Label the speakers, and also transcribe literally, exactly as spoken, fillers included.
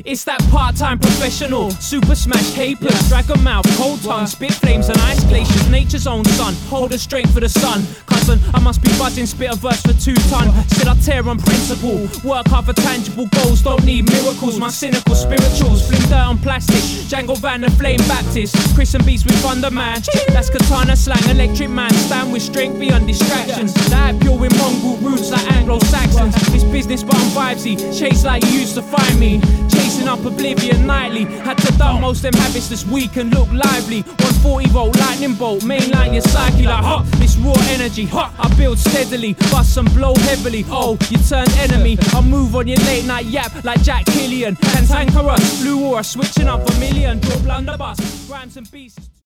Speaker 1: It's that part-time professional, super smash capers, yeah. Dragon mouth, cold tongue, spit flames and ice glaciers. Nature's own son, hold the strength for the sun. Cousin, I must be buzzing, spit a verse for two ton. Said I tear on principle, work hard for tangible goals. Don't need miracles, my cynical spirituals. Fling dirt on plastic, Django Van the Flame Baptist. Chris and Beats with Thunder Man, that's katana slang. Electric man, stand with strength beyond distractions. That pure with mongrel roots like Anglo-Saxons. This business but I'm vibesy, chase like you used to find me. Chasing up oblivion nightly. Had to dump most them habits this week and look lively. one forty volt lightning bolt, mainline your psyche like hot. This raw energy, hot. I build steadily, bust and blow heavily. Oh, you turned enemy. I move on your late night yap like Jack Killian. Cantankerous, Blue Aura, switching up a million. Draw blunderbuss, rhymes and beats.